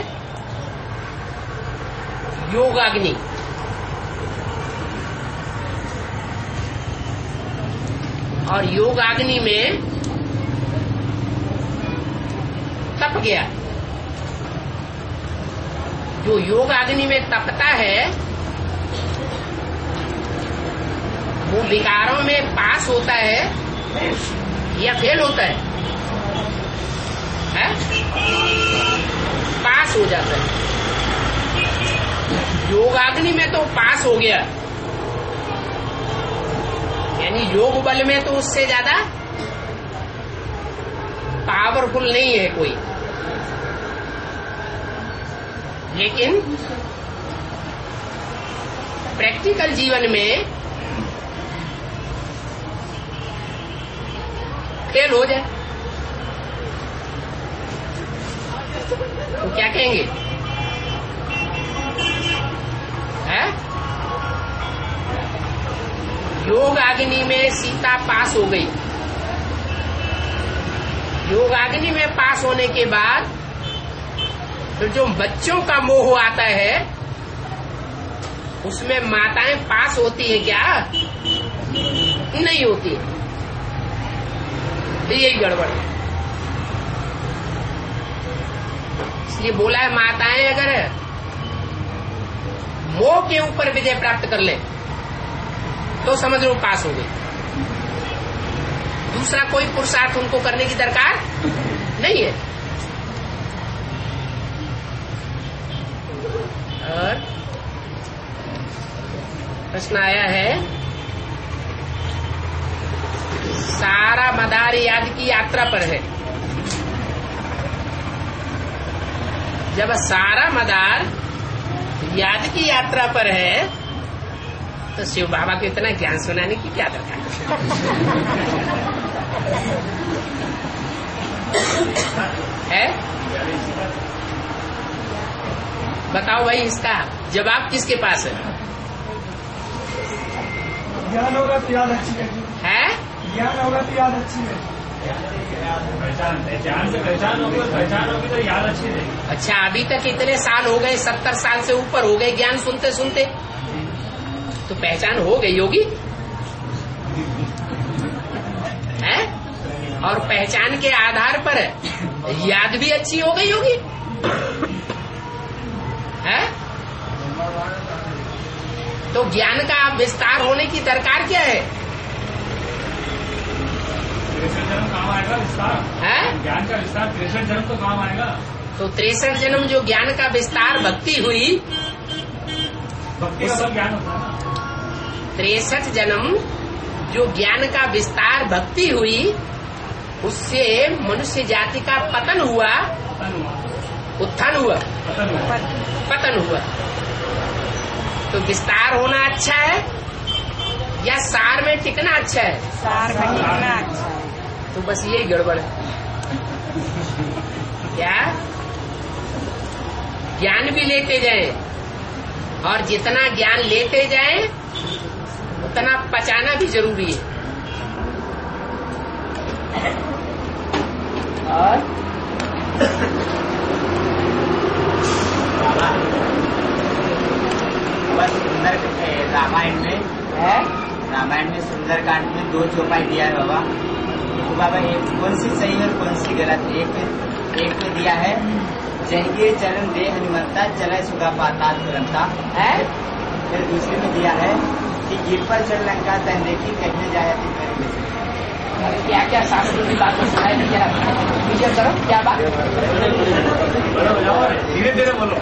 योगाग्नि। और योगाग्नि में तप गया। जो योगाग्नि में तपता है वो विकारों में पास होता है या फेल होता है, है? पास हो जाता है। योगाग्नि में तो पास हो गया, यानी योग बल में तो उससे ज्यादा पावरफुल नहीं है कोई, लेकिन प्रैक्टिकल जीवन में फेल हो जाए तो क्या कहेंगे, है? योगाग्नि में सीता पास हो गई। योगाग्नि में पास होने के बाद फिर जो बच्चों का मोह आता है उसमें माताएं पास होती है क्या? नहीं होती। तो यही गड़बड़ है। इसलिए बोला है माताएं अगर मोह के ऊपर विजय प्राप्त कर ले तो समझ लो पास हो गई। दूसरा कोई पुरुषार्थ उनको करने की दरकार नहीं है। और प्रश्न आया है, सारा मदार याद की यात्रा पर है। जब सारा मदार याद की यात्रा पर है तो शिव बाबा को इतना ज्ञान सुनाने की क्या दरकार है? बताओ भाई, इसका जवाब किसके पास है? ज्ञान होगा तो याद अच्छी है? ज्ञान होगा तो याद अच्छी है। पहचान पहचान से पहचान होगी, पहचान होगी तो याद अच्छी रहेगी। अच्छा, अभी तक इतने साल हो गए, सत्तर साल से ऊपर हो गए ज्ञान सुनते सुनते, तो पहचान हो गई होगी, है? और पहचान के आधार पर याद भी अच्छी हो गई होगी, है? तो ज्ञान का विस्तार होने की दरकार क्या है? तिरसठ जन्म काम आएगा विस्तार, है? ज्ञान का विस्तार तिरसठ जन्म तो काम आएगा। तो तिरसठ जन्म जो ज्ञान का विस्तार भक्ति हुई, भक्ति का सब ज्ञान होता है ना। तिरसठ जन्म जो ज्ञान का विस्तार भक्ति हुई, उससे मनुष्य जाति का पतन हुआ, पतन हुआ, उत्थान हुआ, पतन हुआ, पतन हुआ। तो विस्तार होना अच्छा है या सार में टिकना अच्छा है? सार में टिकना अच्छा है। तो बस यही गड़बड़ है। क्या? ज्ञान भी लेते जाएं, और जितना ज्ञान लेते जाएं उतना पचाना भी जरूरी है। और सुंदर रामायण में है, रामायण में सुंदरकांड में दो चौपाई दिया है बाबा। तो बाबा एक कौन सी सही और कौन सी गलत? एक में एक में दिया है, जहिए चरण दे हनुमंता चले सुगा पाता तुरंता है? फिर दूसरे में दिया है कि गिर पर चढ़ लंका तन देखी कहने जाया थी करेंगे। क्या क्या शास्त्र की बातें सुनाई दी जा विजय करो, क्या बात? धीरे धीरे बोलो।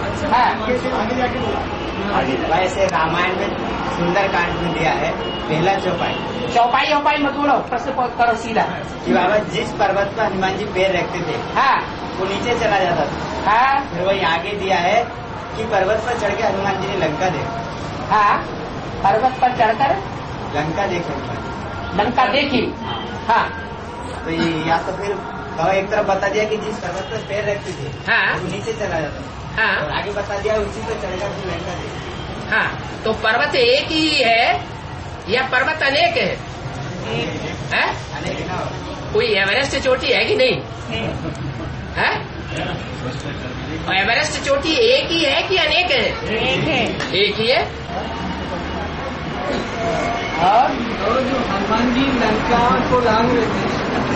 हाँ, वैसे रामायण में सुंदरकांड में दिया है पहला चौपाई। चौपाई चौपाई मत बोलो, प्रश्न करो सीधा। कि बाबा जिस पर्वत पर हनुमान जी पैर रखते थे, हाँ, वो नीचे चला जाता था। हाँ, फिर वही आगे दिया है कि पर्वत पर चढ़ के हनुमान जी ने लंका देखा। हाँ, पर्वत पर चढ़कर लंका देखा, लंका देखी। हाँ, तो ये या तो फिर बाबा एक तरफ बता दिया कि जिस पर्वत पर पैर रखते थे, हाँ, वो नीचे चला जाता था। हाँ, और आगे बता दिया उसी पर चढ़कर फिर लंका देखी। हाँ। तो पर्वत एक ही है या पर्वत अनेक है? है? अनेक ना कोई एवरेस्ट चोटी है कि नहीं है? और एवरेस्ट चोटी एक ही है कि अनेक है? एक है। एक ही है। और और जो हनुमान जी लंका गाँव को लांग रहे थे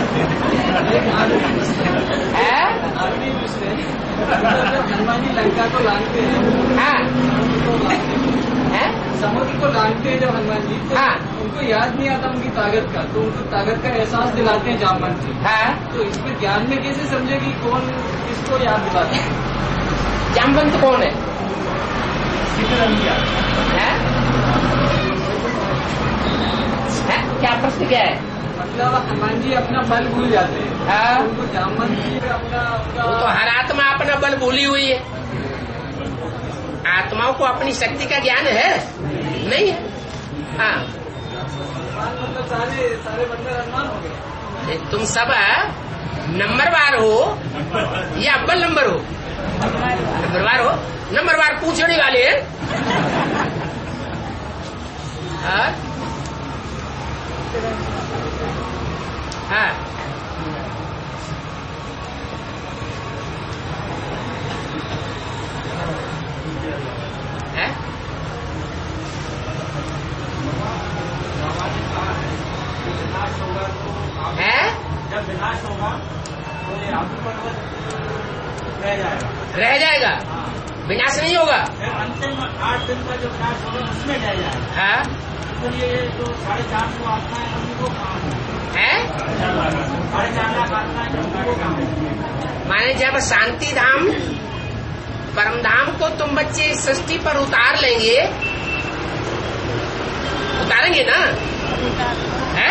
है? आर्मी हनुमान जी लंका को लांगते हैं। हाँ है? समुद्र को लांगते हैं जब हनुमान जी, तो हाँ। उनको याद नहीं आता उनकी ताकत का, तो उनको ताकत का एहसास दिलाते हैं जामवंत जी। हाँ। तो इसमें ज्ञान में कैसे समझे कि कौन किसको याद दिलाते हैं? जामवंत कौन है? है? है? क्या प्रश्न क्या है? मतलब हनुमान जी अपना बल भूल जाते हैं। हाँ। उनको जामवंत जी पे अपना वो तो हर आत्मा अपना बल भूली हुई है। आत्माओं को अपनी शक्ति का ज्ञान है नहीं है। हाँ मतलब सारे सारे बंदे हनुमान हो गए। तुम सब नंबरवार हो या अव्वल नंबर हो? नंबरवार हो। नंबरवार पूछने वाले हैं। हाँ हाँ है? है? जब विनाश होगा तो ये आबू पर्वत रह जाएगा। रह जाएगा, विनाश नहीं होगा। फिर अंतिम आठ दिन का जो विनाश होगा उसमें रह जाएगा। हाँ तो ये जो साढ़े चार सौ आत्माएं हैं उनको काम है? साढ़े चार लाख आत्माएं हैं उनको काम है। माने जब शांति धाम परम धाम को तुम बच्चे सृष्टि पर उतार लेंगे, उतारेंगे ना? है?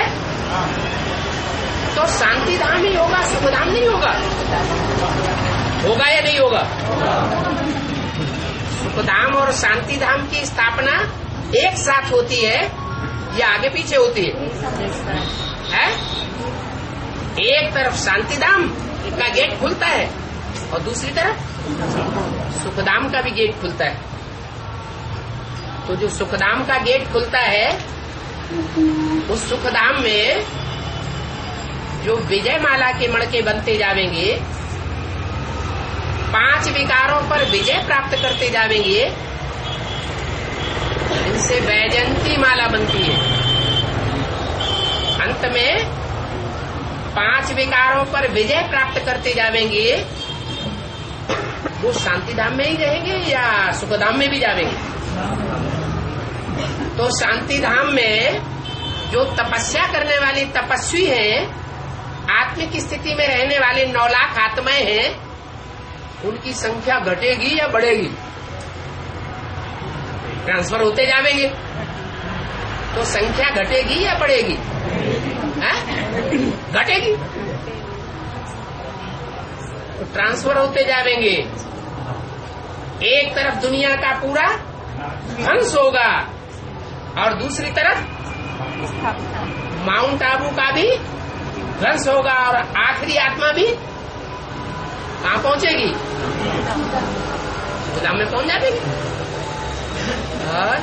तो शांति धाम ही होगा, सुख धाम नहीं होगा। होगा या नहीं होगा? सुख धाम और शांति धाम की स्थापना एक साथ होती है या आगे पीछे होती है? है? एक तरफ शांति धाम का गेट खुलता है और दूसरी तरफ सुखधाम का भी गेट खुलता है। तो जो सुखधाम का गेट खुलता है उस सुखधाम में जो विजय माला के मणके बनते जावेंगे, पांच विकारों पर विजय प्राप्त करते जावेंगे, इनसे वैजयंती माला बनती है। अंत में पांच विकारों पर विजय प्राप्त करते जावेंगे, वो शांति धाम में ही रहेंगे या सुखधाम में भी जावेंगे? तो शांति धाम में जो तपस्या करने वाले तपस्वी हैं, आत्मिक स्थिति में रहने वाले नौ लाख आत्माएं हैं, उनकी संख्या घटेगी या बढ़ेगी? ट्रांसफर होते जावेंगे तो संख्या घटेगी या बढ़ेगी? घटेगी। तो ट्रांसफर होते जावेंगे। एक तरफ दुनिया का पूरा ध्वंस होगा और दूसरी तरफ माउंट आबू का भी ध्वंस होगा और आखिरी आत्मा भी कहाँ पहुंचेगी? गोदाम में पहुंच जाएगी। और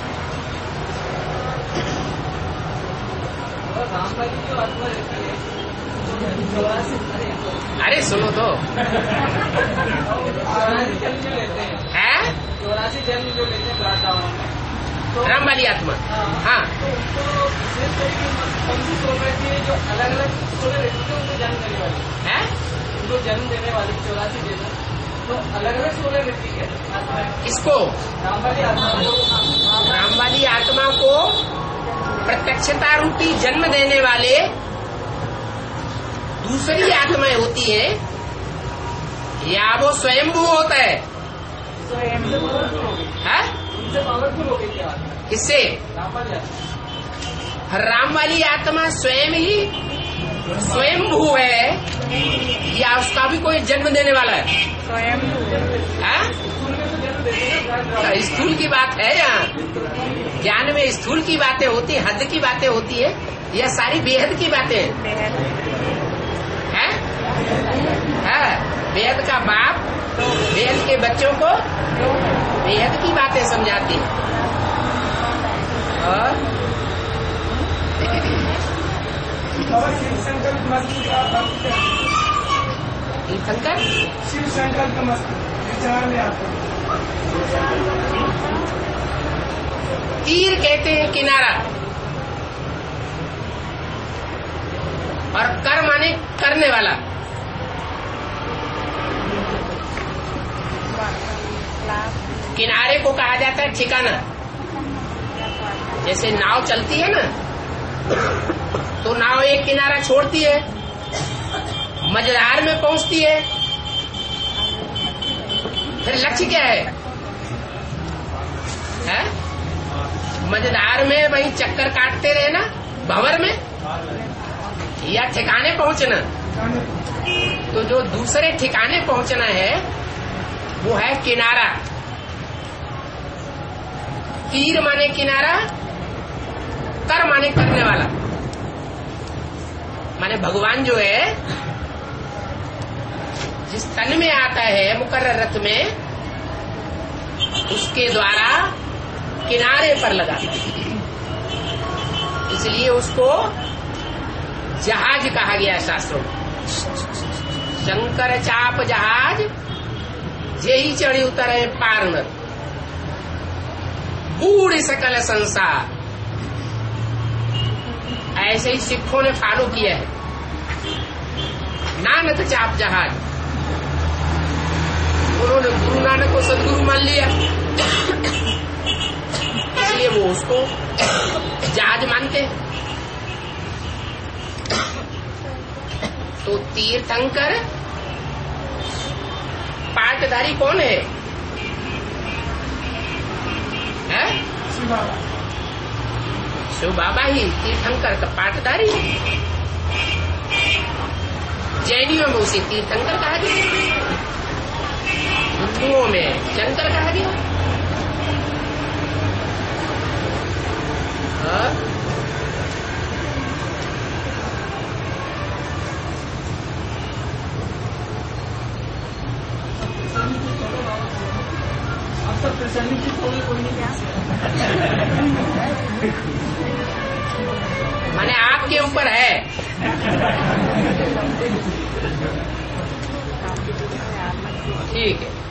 अरे सुनो तो है चौरासी जन्म जो लेते हैं राम वाली आत्मा। हाँ जो अलग अलग सोलह रहती है उनको जन्म देने वाली है, उनको जन्म देने वाली चौरासी जन्म तो अलग अलग सोलह रहती है। इसको राम वाली आत्मा राम वाली आत्मा को प्रत्यक्षता रूपी जन्म देने वाले दूसरी आत्माएं होती है या वो स्वयंभू होता है? है? उनसे पावरफुल हो गई क्या? किससे? राम वाली आत्मा। राम वाली आत्मा स्वयं ही स्वयंभू है या उसका भी कोई जन्म देने वाला है? है? स्थूल की बात है यहाँ। ज्ञान में स्थूल की बातें होती है, हद की बातें होती है, यह सारी बेहद की बातें हैं। है? है? बेहद का बाप बेहद के बच्चों को बेहद की बातें समझाती है। और शिव शंकर शंकर शिव शंकर का विचार में आता तीर कहते हैं किनारा। और कर माने करने वाला। किनारे को कहा जाता है ठिकाना। जैसे नाव चलती है ना, तो नाव एक किनारा छोड़ती है, मझधार में पहुंचती है, फिर लक्ष्य क्या है, है? मझधार में वही चक्कर काटते रहे ना, भंवर में, या ठिकाने पहुंचना। तो जो दूसरे ठिकाने पहुंचना है वो है किनारा। तीर माने किनारा, कर माने करने वाला। माने भगवान जो है जिस तन में आता है मुकर्रर रथ में, उसके द्वारा किनारे पर लगा, इसलिए उसको जहाज कहा गया शास्त्रों में। शंकर चाप जहाज जेही चढ़ी उतरे पार न, बूढ़ सकल संसार। ऐसे ही सिखों ने फॉलो किया है, नानक चाप जहाज। उन्होंने गुरु नानक को सदगुरु मान लिया, इसलिए वो उसको जहाज मानते हैं। तो तीर्थंकर पाटधारी कौन है? है? शिव बाबा ही तीर्थंकर का पाटधारी। जैनियों में उसे तीर्थंकर कहा गया, हिंदुओं में शंकर कहा गया। हाँ? माने आपके ऊपर है। ठीक है।